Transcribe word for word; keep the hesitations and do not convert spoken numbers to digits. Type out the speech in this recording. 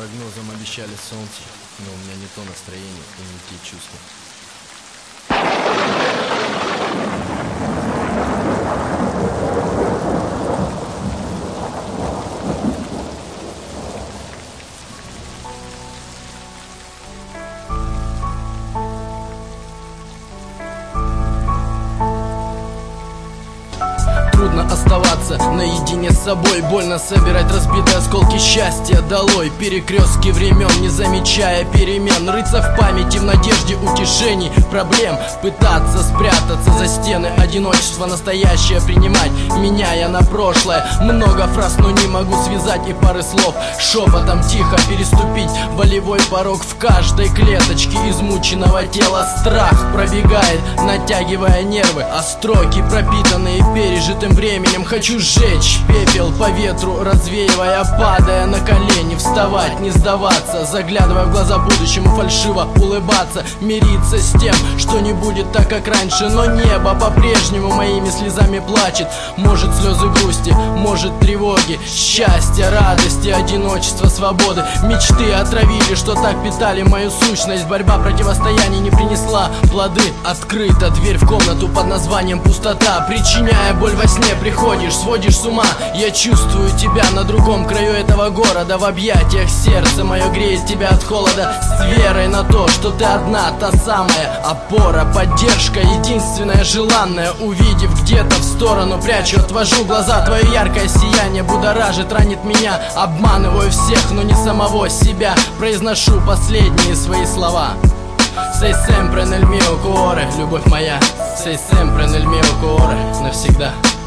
прогнозам обещали солнце, но у меня не то настроение и не те чувства. Трудно оставаться наедине с собой, больно собирать разбитые осколки счастья долой. Перекрестки времен, не замечая перемен, рыться в памяти в надежде утешений проблем, пытаться спрятаться за стены одиночества, настоящее принимать, меняя на прошлое. Много фраз, но не могу связать и пары слов, шепотом тихо переступить болевой порог в каждой клеточке измученного тела. Страх пробегает, натягивая нервы, а строки, пропитанные пережитым временем, хочу сжечь пепел по ветру, развеивая, падая на колени, вставать, не сдаваться, заглядывая в глаза будущему, фальшиво улыбаться, мириться с тем, что не будет так, как раньше. Но небо по-прежнему моими слезами плачет. Может, слезы грусти, может, тревоги, счастья, радости, одиночества, свободы. Мечты отравили, что так питали мою сущность. Борьба противостояний не принесла плоды. Открыта дверь в комнату под названием пустота, причиняя боль во сне. Приходишь, сводишь с ума. Я чувствую тебя на другом краю этого города. В объятиях сердце мое греет тебя от холода, с верой на то, что ты одна, та самая опора, поддержка, единственная желанная. Увидев где-то в сторону, прячу, отвожу глаза. Твое яркое сияние будоражит, ранит меня. Обманываю всех, но не самого себя. Произношу последние свои слова. Sei sempre nel mio cuore, любовь моя. Sei sempre nel mio cuore, навсегда.